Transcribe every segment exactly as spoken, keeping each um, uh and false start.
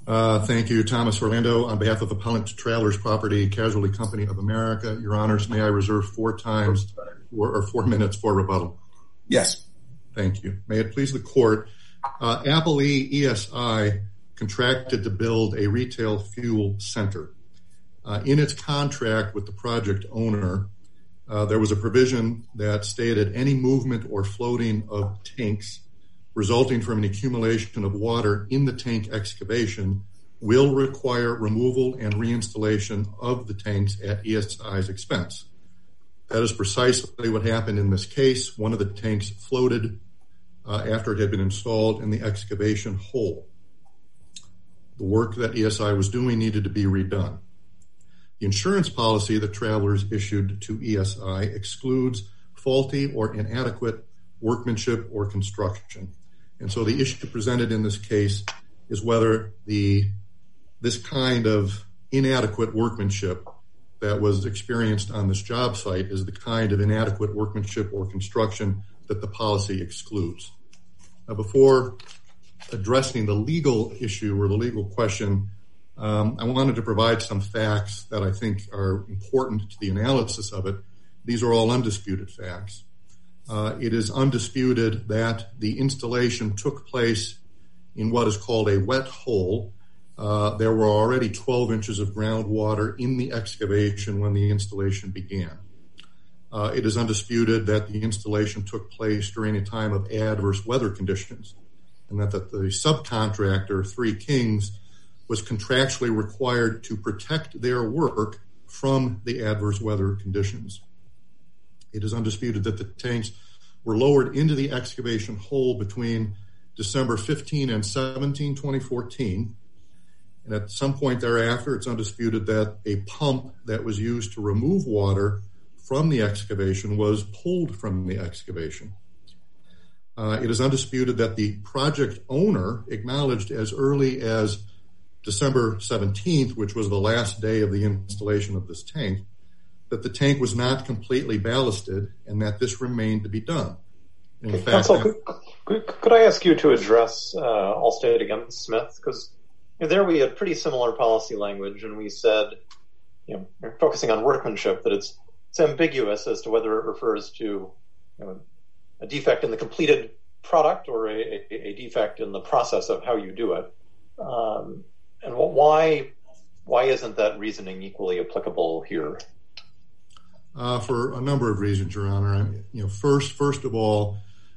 Uh, thank you, Thomas Orlando. On behalf of Appellant Travelers Property Casualty Company of America, Your Honors, may I reserve four times or, or four minutes for rebuttal? Yes. Thank you. May it please the Court, uh, Appley E S I contracted to build a retail fuel center. Uh, in its contract with the project owner, uh, there was a provision that stated any movement or floating of tanks resulting from an accumulation of water in the tank excavation will require removal and reinstallation of the tanks at E S I's expense. That is precisely what happened in this case. One of the tanks floated uh, after it had been installed in the excavation hole. The work that E S I was doing needed to be redone. The insurance policy that Travelers issued to E S I excludes faulty or inadequate workmanship or construction. And so the issue presented in this case is whether the this kind of inadequate workmanship that was experienced on this job site is the kind of inadequate workmanship or construction that the policy excludes. Now, before addressing the legal issue or the legal question, um, I wanted to provide some facts that I think are important to the analysis of it. These are all undisputed facts. Uh, it is undisputed that the installation took place in what is called a wet hole. Uh, there were already twelve inches of groundwater in the excavation when the installation began. Uh, it is undisputed that the installation took place during a time of adverse weather conditions, and that, that the subcontractor, Three Kings, was contractually required to protect their work from the adverse weather conditions. It is undisputed that the tanks were lowered into the excavation hole between December fifteenth and seventeenth, twenty fourteen. And at some point thereafter, it's undisputed that a pump that was used to remove water from the excavation was pulled from the excavation. Uh, it is undisputed that the project owner acknowledged as early as December seventeenth, which was the last day of the installation of this tank, that the tank was not completely ballasted and that this remained to be done. In fact, Counsel, could, could, could I ask you to address uh, Allstate against Smith? Because you know, there we had pretty similar policy language, and we said, you know, we're focusing on workmanship, that it's, it's ambiguous as to whether it refers to you know, a defect in the completed product or a, a, a defect in the process of how you do it. Um, and why why isn't that reasoning equally applicable here? Uh, for a number of reasons, Your Honor. I mean, you know, first, first of all,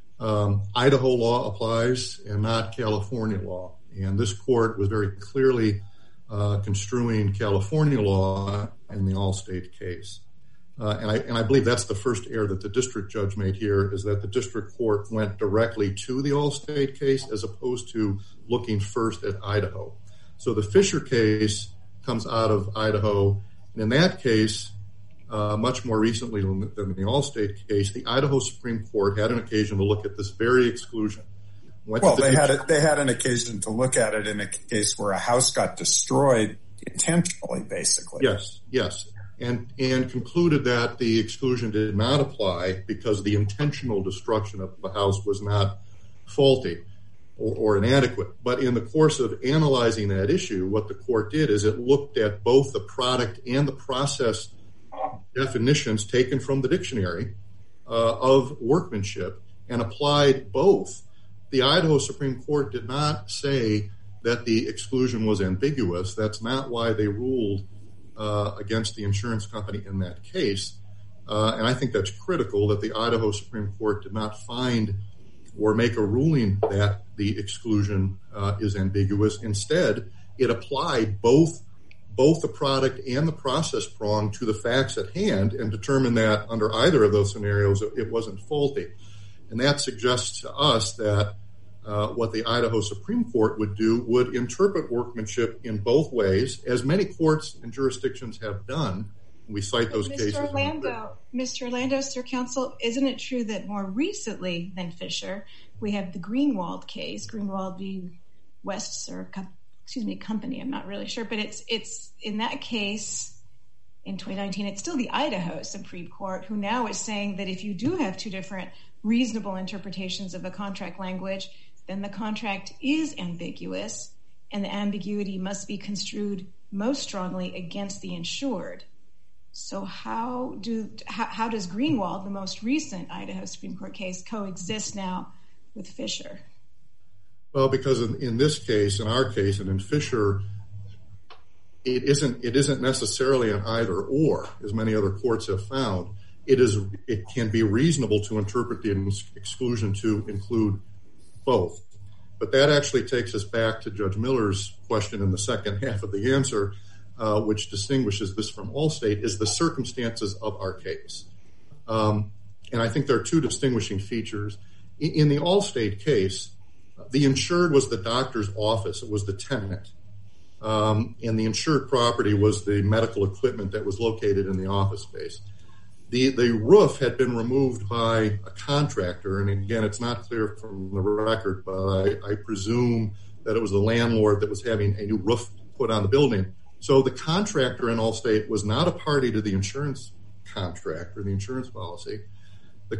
um, Idaho law applies and not California law. And this court was very clearly uh, construing California law in the Allstate case. Uh, and, I, and I believe that's the first error that the district judge made here, is that the district court went directly to the Allstate case as opposed to looking first at Idaho. So the Fisher case comes out of Idaho. And in that case, Uh, much more recently than, than the Allstate case, the Idaho Supreme Court had an occasion to look at this very exclusion. Went well, the they had a, they had an occasion to look at it in a case where a house got destroyed intentionally, basically. Yes, yes, and and concluded that the exclusion did not apply because the intentional destruction of the house was not faulty or, or inadequate. But in the course of analyzing that issue, what the court did is it looked at both the product and the process definitions taken from the dictionary uh, of workmanship and applied both. The Idaho Supreme Court did not say that the exclusion was ambiguous. That's not why they ruled uh, against the insurance company in that case. Uh, and I think that's critical that the Idaho Supreme Court did not find or make a ruling that the exclusion uh, is ambiguous. Instead, it applied both both the product and the process prong to the facts at hand and determined that under either of those scenarios, it wasn't faulty. And that suggests to us that uh, what the Idaho Supreme Court would do would interpret workmanship in both ways, as many courts and jurisdictions have done. We cite those Mister cases. Orlando, Mister Orlando, Sir Counsel, isn't it true that more recently than Fisher, we have the Greenwald case, Greenwald v. West, Sir excuse me, company, I'm not really sure, but it's it's in that case in twenty nineteen, it's still the Idaho Supreme Court who now is saying that if you do have two different reasonable interpretations of a contract language, then the contract is ambiguous and the ambiguity must be construed most strongly against the insured. So how do how, how does Greenwald, the most recent Idaho Supreme Court case, coexist now with Fisher? Well, because in, in this case, in our case, and in Fisher, it isn't it isn't necessarily an either or, as many other courts have found. It is it can be reasonable to interpret the exclusion to include both. But that actually takes us back to Judge Miller's question in the second half of the answer, uh, which distinguishes this from Allstate, is the circumstances of our case. Um, and I think there are two distinguishing features. In, in the Allstate case, the insured was the doctor's office. It was the tenant. Um, and the insured property was the medical equipment that was located in the office space. The the roof had been removed by a contractor, and again, it's not clear from the record, but I, I presume that it was the landlord that was having a new roof put on the building. So the contractor in Allstate was not a party to the insurance contract or the insurance policy. The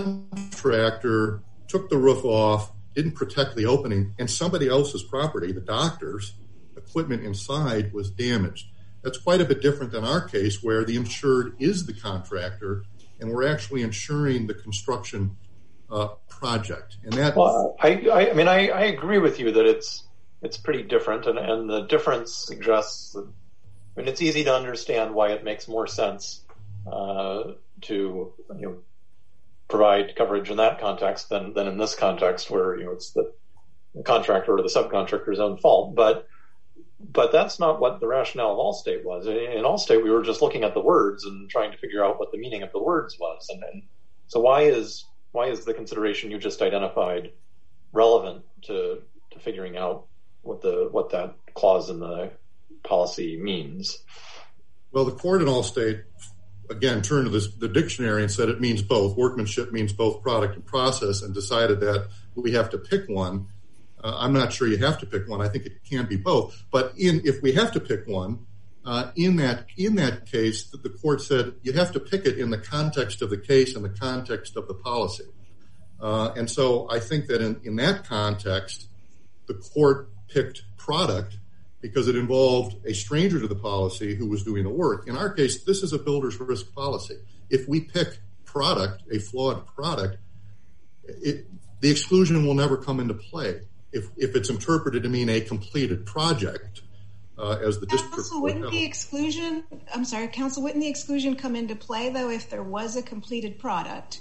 contractor took the roof off, didn't protect the opening, and somebody else's property, the doctor's equipment inside, was damaged. That's quite a bit different than our case, where the insured is the contractor, and we're actually insuring the construction uh, project. And that, well, I, I, I mean, I, I agree with you that it's it's pretty different, and, and the difference suggests that, I mean, it's easy to understand why it makes more sense uh, to you know provide coverage in that context than than in this context, where you know it's the, the contractor or the subcontractor's own fault, but. But that's not what the rationale of Allstate was. In Allstate, we were just looking at the words and trying to figure out what the meaning of the words was. And, and so why is why is the consideration you just identified relevant to to figuring out what the what that clause in the policy means? Well, the court in Allstate, again, turned to this, the dictionary and said it means both. Workmanship means both product and process, and decided that we have to pick one. Uh, I'm not sure you have to pick one. I think it can be both. But in if we have to pick one, uh, in that in that case, the, the court said you have to pick it in the context of the case and the context of the policy. Uh, and so I think that in, in that context, the court picked product because it involved a stranger to the policy who was doing the work. In our case, this is a builder's risk policy. If we pick product, a flawed product, it, the exclusion will never come into play. If if it's interpreted to mean a completed project, uh, as the district court Counsel, wouldn't the exclusion, I'm sorry, Counsel, wouldn't the exclusion come into play, though, if there was a completed product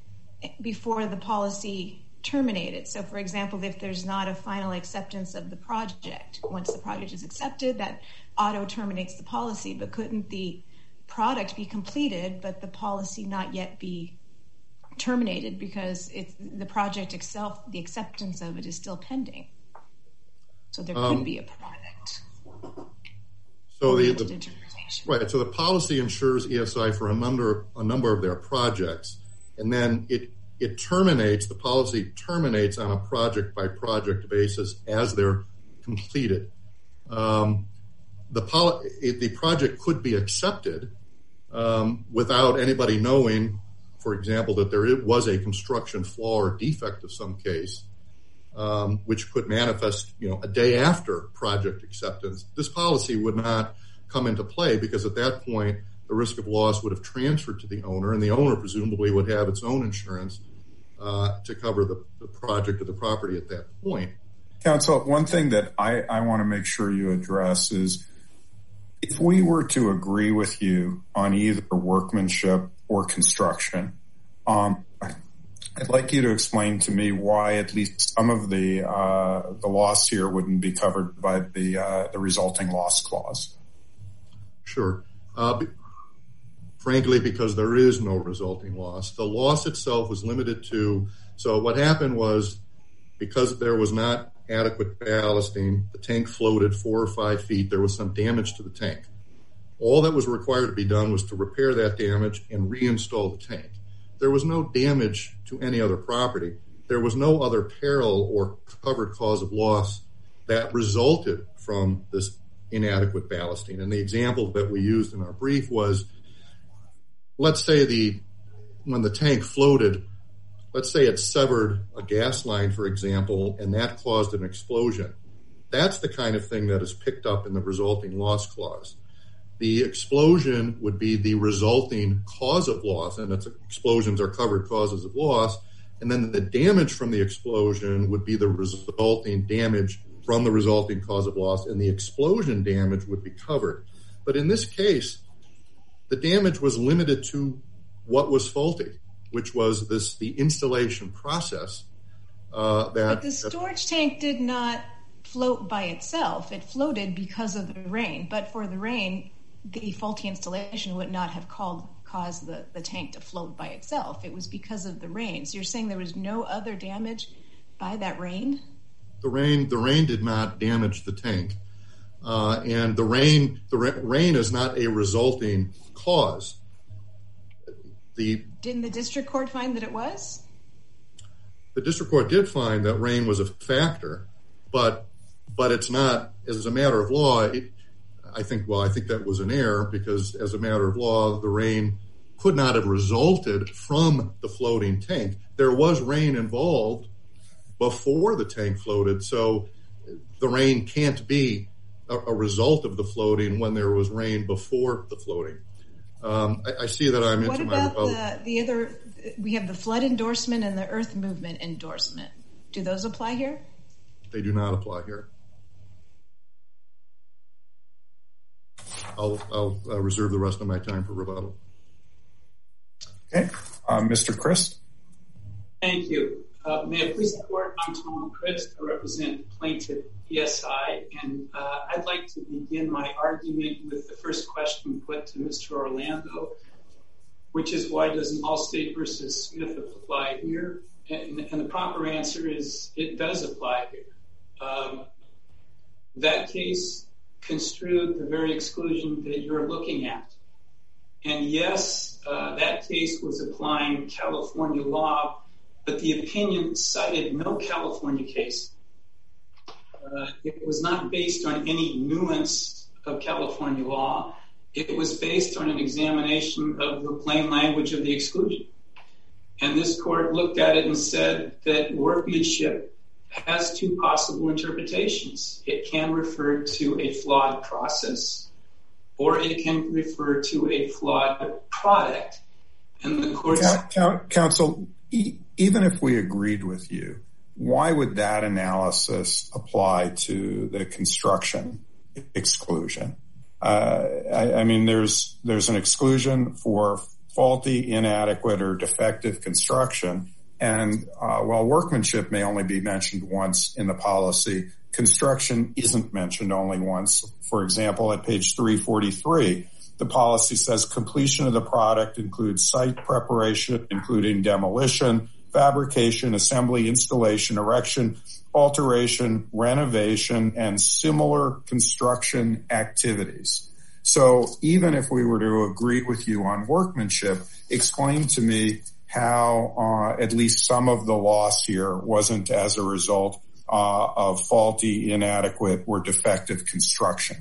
before the policy terminated? So, for example, if there's not a final acceptance of the project, once the project is accepted, that auto terminates the policy, but couldn't the product be completed, but the policy not yet be terminated because it's the project itself, the acceptance of it is still pending. So there could um, be a product. So the, the right. So the policy insures E S I for a number a number of their projects, and then it it terminates. The policy terminates on a project by project basis as they're completed. Um, the poli- it, the project could be accepted um, without anybody knowing, for example, that there was a construction flaw or defect of some case, um, which could manifest, you know, a day after project acceptance. This policy would not come into play because at that point, the risk of loss would have transferred to the owner, and the owner presumably would have its own insurance uh, to cover the, the project or the property at that point. Counsel, one thing that I, I want to make sure you address is if we were to agree with you on either workmanship or construction, um, I'd like you to explain to me why at least some of the uh, the loss here wouldn't be covered by the uh, the resulting loss clause. Sure. Uh, be, frankly, because there is no resulting loss. The loss itself was limited to, so what happened was because there was not adequate ballasting, the tank floated four or five feet, there was some damage to the tank. All that was required to be done was to repair that damage and reinstall the tank. There was no damage to any other property. There was no other peril or covered cause of loss that resulted from this inadequate ballasting. And the example that we used in our brief was, let's say the when the tank floated, let's say it severed a gas line, for example, and that caused an explosion. that's the kind of thing that is picked up in the resulting loss clause. The explosion would be the resulting cause of loss, and it's, explosions are covered causes of loss, and then the damage from the explosion would be the resulting damage from the resulting cause of loss, and the explosion damage would be covered. But in this case, the damage was limited to what was faulty, which was this the installation process. Uh, that, but the storage that, tank did not float by itself. It floated because of the rain. But for the rain, the faulty installation would not have called, caused the, the tank to float by itself. It was because of the rain. So you're saying there was no other damage by that rain? The rain, the rain did not damage the tank. Uh, and the rain, the ra- rain is not a resulting cause. The, Didn't the district court find that it was? The district court did find that rain was a factor, but but it's not, as a matter of law, it, I think, well, I think that was an error, because as a matter of law, the rain could not have resulted from the floating tank. There was rain involved before the tank floated, so the rain can't be a, a result of the floating when there was rain before the floating. Um, I, I see that I'm what into my rebuttal. What about the, the other, we have the flood endorsement and the earth movement endorsement. Do those apply here? They do not apply here. I'll, I'll uh, reserve the rest of my time for rebuttal. Okay. Uh, Mister Christ. Thank you. Uh, may it please the court, I'm Tom Christ. I represent plaintiff E S I, and uh, I'd like to begin my argument with the first question put to Mister Orlando, which is, why doesn't Allstate versus Smith apply here? And, and the proper answer is, it does apply here. Um, that case construed the very exclusion that you're looking at. And yes, uh, that case was applying California law, but the opinion cited no California case. Uh, it was not based on any nuance of California law. It was based on an examination of the plain language of the exclusion. And this court looked at it and said that workmanship has two possible interpretations. It can refer to a flawed process, or it can refer to a flawed product. And the court... Counsel, even if we agreed with you, why would that analysis apply to the construction exclusion? Uh, I, I mean, there's there's an exclusion for faulty, inadequate, or defective construction. And uh, while workmanship may only be mentioned once in the policy, construction isn't mentioned only once. For example, at page three forty-three, the policy says completion of the product includes site preparation, including demolition, fabrication, assembly, installation, erection, alteration, renovation, and similar construction activities. So even if we were to agree with you on workmanship, explain to me how uh, at least some of the loss here wasn't as a result uh, of faulty, inadequate, or defective construction.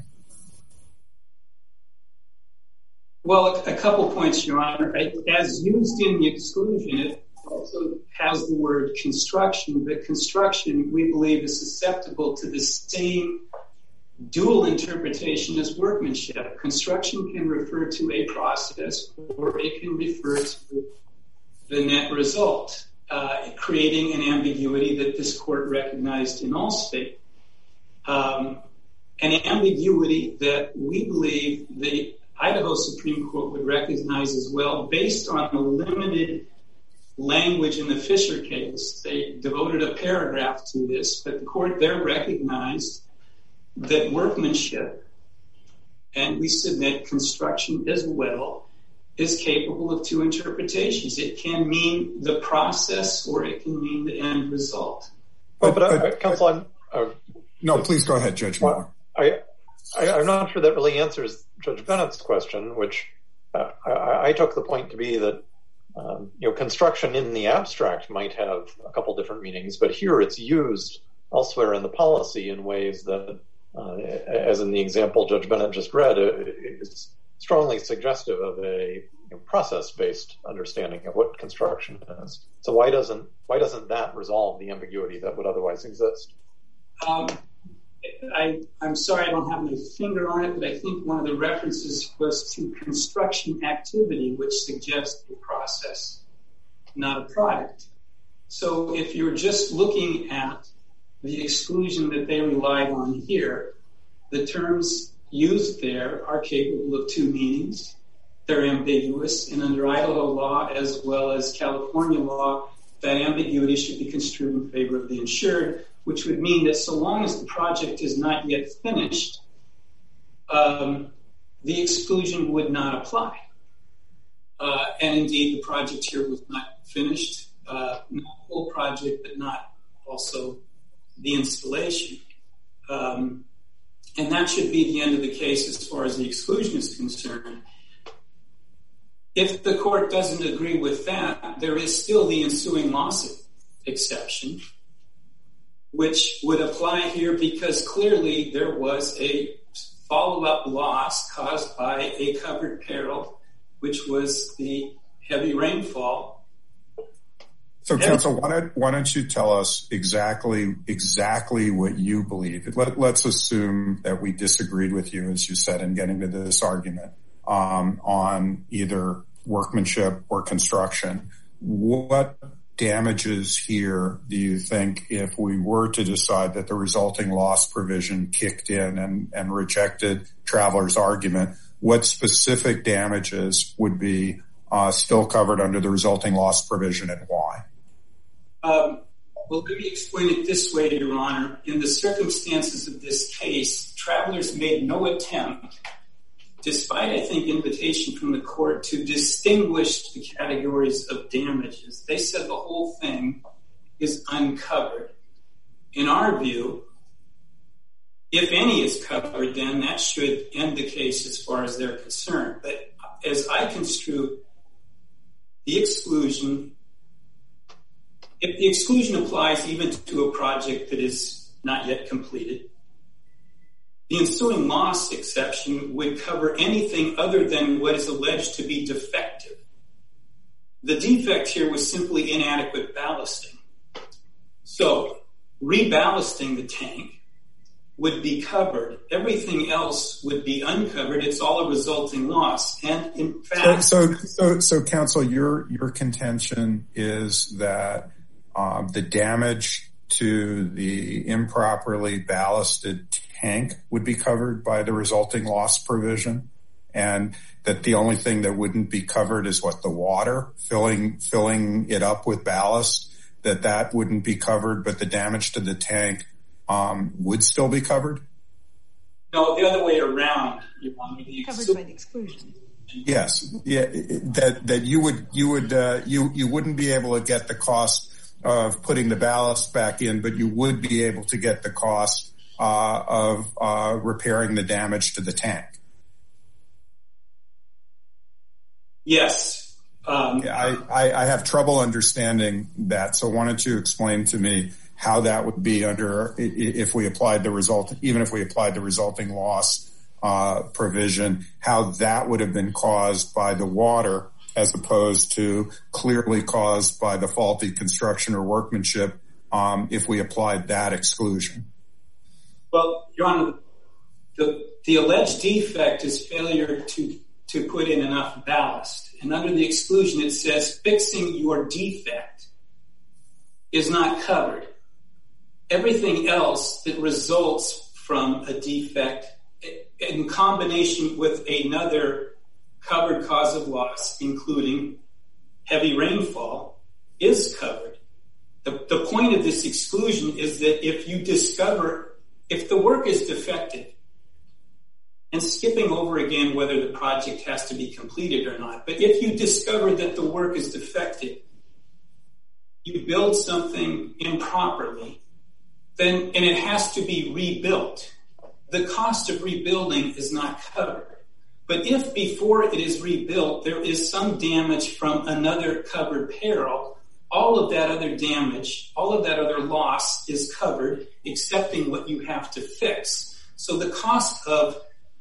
Well, a couple points, Your Honor. As used in the exclusion, it also has the word construction, but construction, we believe, is susceptible to the same dual interpretation as workmanship. Construction can refer to a process, or it can refer to the net result, uh, creating an ambiguity that this court recognized in Allstate. Um, an ambiguity that we believe the Idaho Supreme Court would recognize as well, based on the limited language in the Fisher case. They devoted a paragraph to this, but the court there recognized that workmanship, and we submit construction as well, is capable of two interpretations. It can mean the process, or it can mean the end result. But, but, but uh, Counsel, I'm... Uh, no, please go ahead, Judge Miller. I, I, I'm not sure that really answers Judge Bennett's question, which uh, I, I took the point to be that um, you know, construction in the abstract might have a couple different meanings, but here it's used elsewhere in the policy in ways that, uh, as in the example Judge Bennett just read, is strongly suggestive of a you know, process-based understanding of what construction is. So why doesn't why doesn't that resolve the ambiguity that would otherwise exist? Um, I, I'm sorry I don't have my finger on it, but I think one of the references was to construction activity, which suggests a process, not a product. So if you're just looking at the exclusion that they relied on here, the terms used there are capable of two meanings. They're ambiguous, and under Idaho law as well as California law, that ambiguity should be construed in favor of the insured, which would mean that so long as the project is not yet finished, um, the exclusion would not apply. Uh, and indeed, the project here was not finished, uh, not a full project, but not also the installation. Um, and that should be the end of the case as far as the exclusion is concerned. If the court doesn't agree with that, there is still the ensuing loss exception, which would apply here because clearly there was a follow-up loss caused by a covered peril, which was the heavy rainfall. So, counsel, why don't, why don't you tell us exactly exactly what you believe? Let, let's assume that we disagreed with you, as you said, in getting to this argument um, on either workmanship or construction. What damages here do you think, if we were to decide that the resulting loss provision kicked in and, and rejected Traveler's argument, what specific damages would be uh, still covered under the resulting loss provision and why? Um, well, let me explain it this way, Your Honor. In the circumstances of this case, Travelers made no attempt, despite, I think, invitation from the court, to distinguish the categories of damages. They said the whole thing is uncovered. In our view, if any is covered, then that should end the case as far as they're concerned. But as I construe the exclusion, if the exclusion applies even to a project that is not yet completed, the ensuing loss exception would cover anything other than what is alleged to be defective. The defect here was simply inadequate ballasting. So reballasting the tank would be covered. Everything else would be uncovered. It's all a resulting loss. And in fact... So, so, so, so counsel, your, your contention is that um, the damage to the improperly ballasted tank would be covered by the resulting loss provision, and that the only thing that wouldn't be covered is what, the water filling filling it up with ballast, that that wouldn't be covered, but the damage to the tank um, would still be covered? No, the other way around. You want me to covered by the exclusion. Yes, yeah, that that you would you would uh, you you wouldn't be able to get the cost of putting the ballast back in, but you would be able to get the cost uh, of uh, repairing the damage to the tank. Yes. Um, yeah, I, I, I have trouble understanding that. So why don't you explain to me how that would be under, if we applied the result, even if we applied the resulting loss uh, provision, how that would have been caused by the water as opposed to clearly caused by the faulty construction or workmanship um, if we applied that exclusion? Well, Your Honor, the, the alleged defect is failure to, to put in enough ballast. And under the exclusion, it says fixing your defect is not covered. Everything else that results from a defect in combination with another covered cause of loss, including heavy rainfall, is covered. The, the point of this exclusion is that if you discover, if the work is defective, and skipping over again whether the project has to be completed or not, but if you discover that the work is defective, you build something improperly, then, and it has to be rebuilt, the cost of rebuilding is not covered. But if before it is rebuilt, there is some damage from another covered peril, all of that other damage, all of that other loss is covered, excepting what you have to fix. So the cost of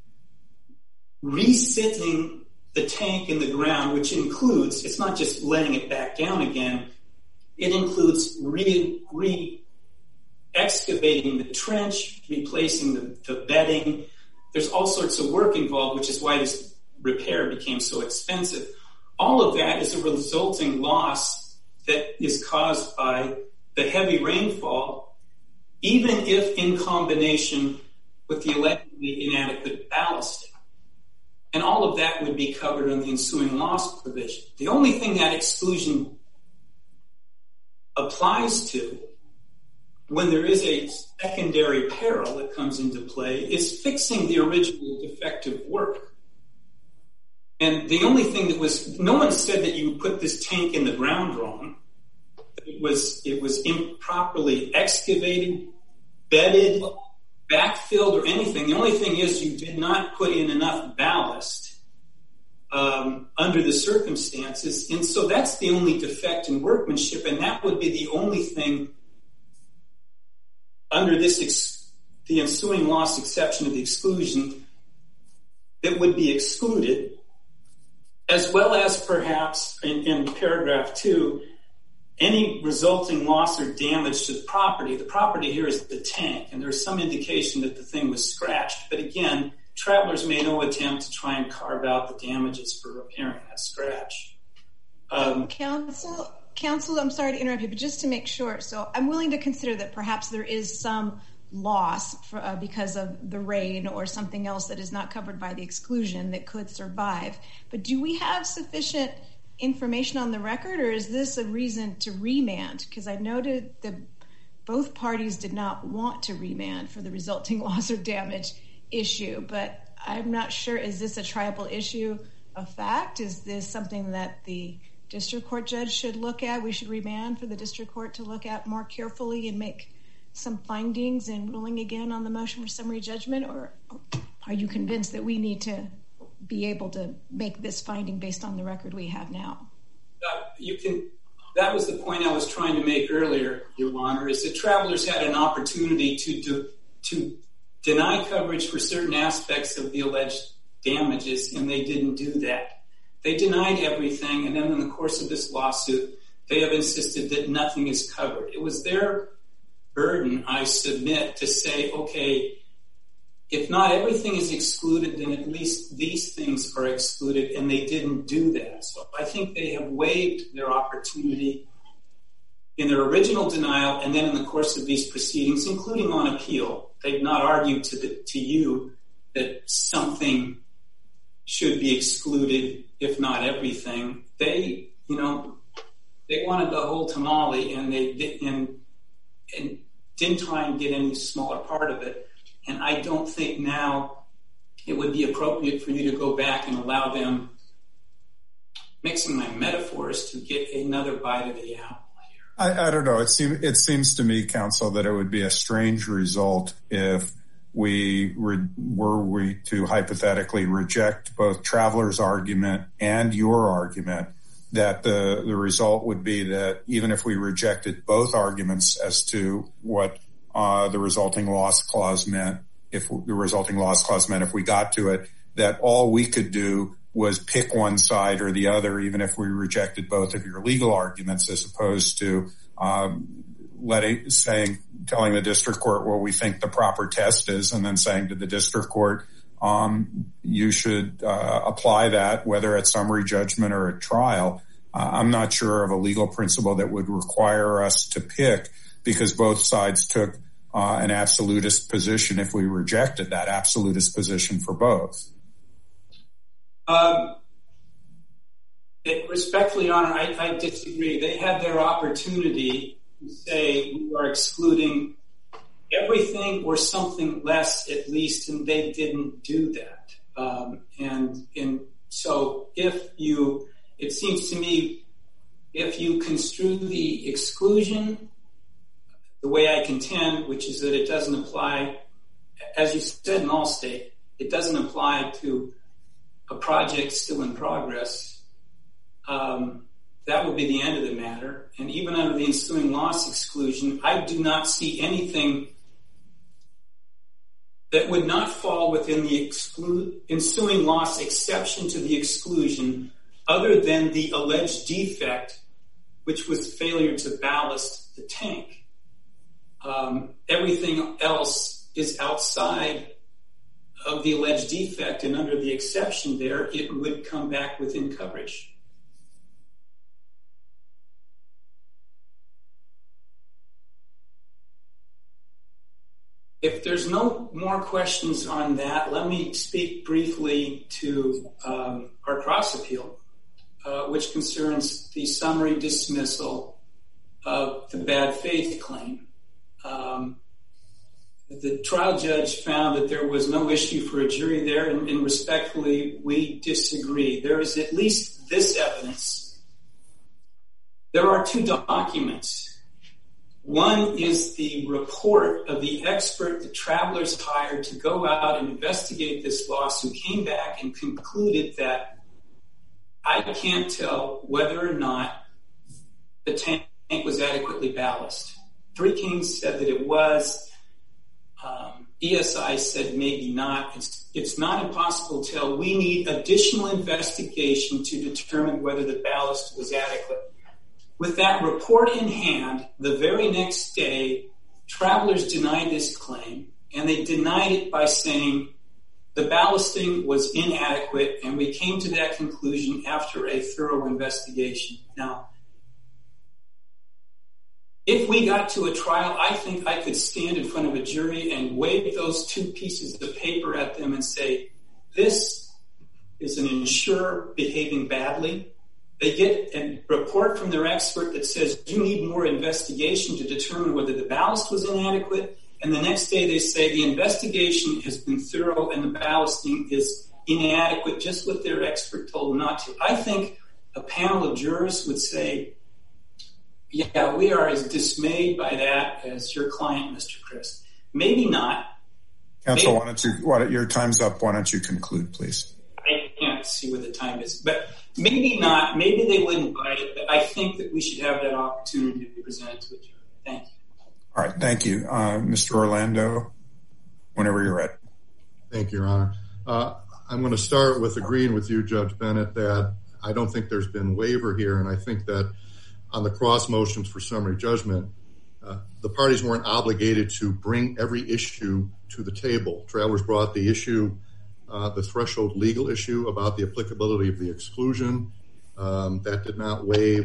resitting the tank in the ground, which includes, it's not just laying it back down again, it includes re, re excavating the trench, replacing the, the bedding. There's all sorts of work involved, which is why this repair became so expensive. All of that is a resulting loss that is caused by the heavy rainfall, even if in combination with the allegedly inadequate ballasting. And all of that would be covered in the ensuing loss provision. The only thing that exclusion applies to when there is a secondary peril that comes into play is fixing the original defective work. And the only thing that was, no one said that you put this tank in the ground wrong. It was, it was improperly excavated, bedded, backfilled, or anything. The only thing is you did not put in enough ballast um, under the circumstances. And so that's the only defect in workmanship, and that would be the only thing under this, ex- the ensuing loss exception of the exclusion that would be excluded, as well as perhaps in, in paragraph two, any resulting loss or damage to the property. The property here is the tank, and there's some indication that the thing was scratched. But again, travelers made no attempt to try and carve out the damages for repairing that scratch. Um, Counsel, Counsel, I'm sorry to interrupt you, but just to make sure, so I'm willing to consider that perhaps there is some loss for, uh, because of the rain or something else that is not covered by the exclusion that could survive. But do we have sufficient information on the record, or is this a reason to remand? Because I noted that both parties did not want to remand for the resulting loss or damage issue, but I'm not sure, is this a triable issue of fact? Is this something that the district court judge should look at? We should remand for the district court to look at more carefully and make some findings and ruling again on the motion for summary judgment, or are you convinced that we need to be able to make this finding based on the record we have now? Uh, you can. That was the point I was trying to make earlier, Your Honor, is that travelers had an opportunity to to, to deny coverage for certain aspects of the alleged damages, and they didn't do that. They denied everything, and then in the course of this lawsuit, they have insisted that nothing is covered. It was their burden, I submit, to say, okay, if not everything is excluded, then at least these things are excluded, and they didn't do that. So I think they have waived their opportunity in their original denial, and then in the course of these proceedings, including on appeal. They've not argued to the, to you that something should be excluded, if not everything. They, you know, they wanted the whole tamale, and they did, and, and didn't try and get any smaller part of it. And I don't think now it would be appropriate for you to go back and allow them, mixing my metaphors, to get another bite of the apple here. I, I don't know. It seems it seems to me, counsel, that it would be a strange result if we re, were we to hypothetically reject both Traveler's argument and your argument, that the, the result would be that even if we rejected both arguments as to what uh, the resulting loss clause meant, if the resulting loss clause meant if we got to it, that all we could do was pick one side or the other, even if we rejected both of your legal arguments, as opposed to um, letting, saying, telling the district court what we think the proper test is, and then saying to the district court, um, you should uh, apply that, whether at summary judgment or at trial. Uh, I'm not sure of a legal principle that would require us to pick, because both sides took uh, an absolutist position if we rejected that absolutist position for both. Um, it, respectfully, Your Honor, I, I disagree. They had their opportunity to say we are excluding everything or something less, at least, and they didn't do that. Um, and, and so if you, it seems to me, if you construe the exclusion the way I contend, which is that it doesn't apply, as you said in Allstate, it doesn't apply to a project still in progress, um, that would be the end of the matter. And even under the ensuing loss exclusion, I do not see anything that would not fall within the exclu- ensuing loss exception to the exclusion, other than the alleged defect, which was failure to ballast the tank. um, everything else is outside of the alleged defect, and under the exception there, it would come back within coverage. If there's no more questions on that, let me speak briefly to um, our cross appeal, uh, which concerns the summary dismissal of the bad faith claim. Um, the trial judge found that there was no issue for a jury there, and, and respectfully, we disagree. There is at least this evidence. There are two documents. One is the report of the expert the Travelers hired to go out and investigate this lawsuit, came back and concluded that I can't tell whether or not the tank was adequately ballast. Three Kings said that it was. Um, E S I said maybe not. It's, it's not impossible to tell. We need additional investigation to determine whether the ballast was adequate. With that report in hand, the very next day, Travelers denied this claim, and they denied it by saying the ballasting was inadequate, and we came to that conclusion after a thorough investigation. Now, if we got to a trial, I think I could stand in front of a jury and wave those two pieces of paper at them and say, this is an insurer behaving badly. They get a report from their expert that says you need more investigation to determine whether the ballast was inadequate. And the next day they say the investigation has been thorough and the ballasting is inadequate, just what their expert told them not to. I think a panel of jurors would say, yeah, we are as dismayed by that as your client, Mister Christ. Maybe not. Counsel, Maybe. why don't you, why, your time's up. Why don't you conclude, please? I can't see what the time is, but maybe not. Maybe they wouldn't buy it, but I think that we should have that opportunity to present it to a jury. Thank you. All right, thank you. Uh, Mister Orlando, whenever you're ready. Thank you, Your Honor. Uh, I'm going to start with agreeing with you, Judge Bennett, that I don't think there's been waiver here, and I think that on the cross motions for summary judgment, uh, the parties weren't obligated to bring every issue to the table. Travelers brought the issue, uh, the threshold legal issue about the applicability of the exclusion. Um, that did not waive.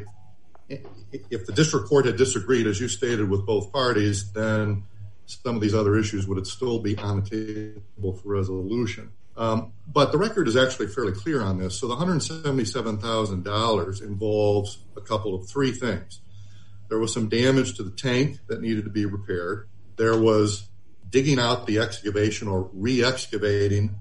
If the district court had disagreed, as you stated, with both parties, then some of these other issues would still be on the table for resolution. Um, but the record is actually fairly clear on this. So the one hundred seventy-seven thousand dollars involves a couple of three things. There was some damage to the tank that needed to be repaired. There was digging out the excavation or re-excavating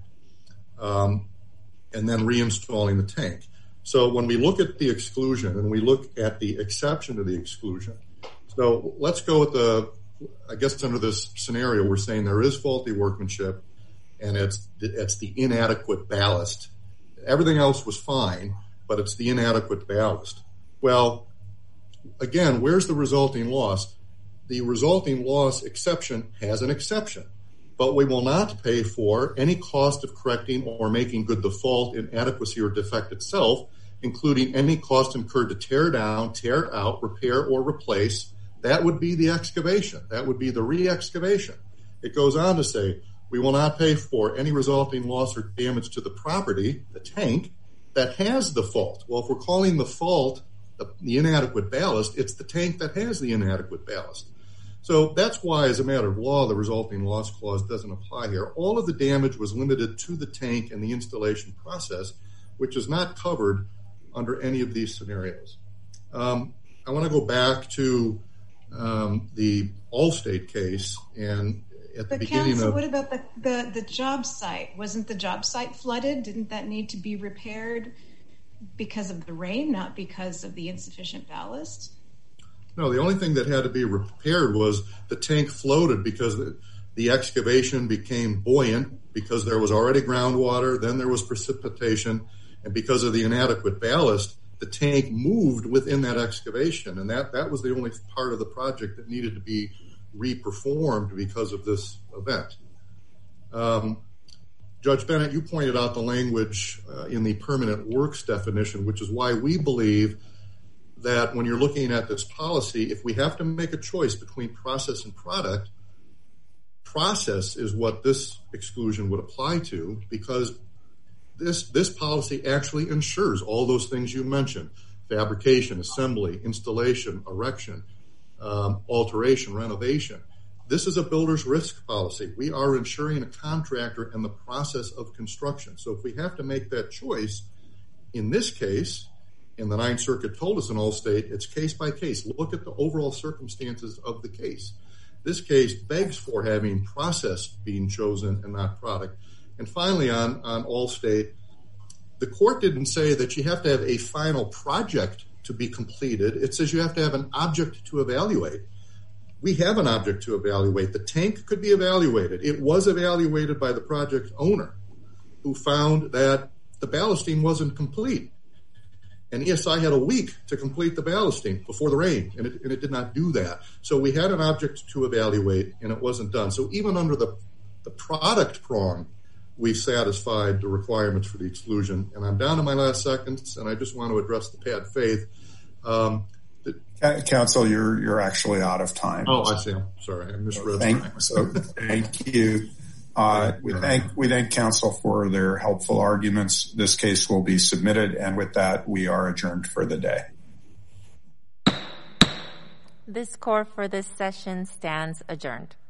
um, and then reinstalling the tank. So when we look at the exclusion and we look at the exception to the exclusion, so let's go with the, I guess under this scenario, we're saying there is faulty workmanship and it's it's the inadequate ballast. Everything else was fine, but it's the inadequate ballast. Well, again, where's the resulting loss? The resulting loss exception has an exception, but we will not pay for any cost of correcting or making good the fault, inadequacy, or defect itself, including any cost incurred to tear down, tear out, repair, or replace. That would be the excavation. That would be the re-excavation. It goes on to say, we will not pay for any resulting loss or damage to the property, the tank, that has the fault. Well, if we're calling the fault the, the inadequate ballast, it's the tank that has the inadequate ballast. So that's why, as a matter of law, the resulting loss clause doesn't apply here. All of the damage was limited to the tank and the installation process, which is not covered under any of these scenarios. Um, I want to go back to um, the Allstate case, and at the but beginning counsel, of... what about the, the, the job site? Wasn't the job site flooded? Didn't that need to be repaired because of the rain, not because of the insufficient ballast? No, the only thing that had to be repaired was the tank floated because the, the excavation became buoyant because there was already groundwater, then there was precipitation, and because of the inadequate ballast, the tank moved within that excavation, and that, that was the only part of the project that needed to be re-performed because of this event. Um, Judge Bennett, you pointed out the language uh, in the permanent works definition, which is why we believe that when you're looking at this policy, if we have to make a choice between process and product, process is what this exclusion would apply to, because this this policy actually ensures all those things you mentioned: fabrication, assembly, installation, erection, um, alteration, renovation. This is a builder's risk policy. We are insuring a contractor in the process of construction. So if we have to make that choice, in this case, and the Ninth Circuit told us in Allstate, it's case by case. Look at the overall circumstances of the case. This case begs for having process being chosen and not product. And finally, on, on Allstate, the court didn't say that you have to have a final project to be completed. It says you have to have an object to evaluate. We have an object to evaluate. The tank could be evaluated. It was evaluated by the project owner, who found that the ballasting wasn't complete. And E S I had a week to complete the ballasting before the rain, and it, and it did not do that. So we had an object to evaluate, and it wasn't done. So even under the, the product prong, we satisfied the requirements for the exclusion. And I'm down to my last seconds, and I just want to address the bad faith. Um, the, Counsel, you're you're actually out of time. Oh, I see. I'm sorry, I misread. Thank, so, thank you. Uh, we thank we thank counsel for their helpful arguments. This case will be submitted, and with that, we are adjourned for the day. This court for this session stands adjourned.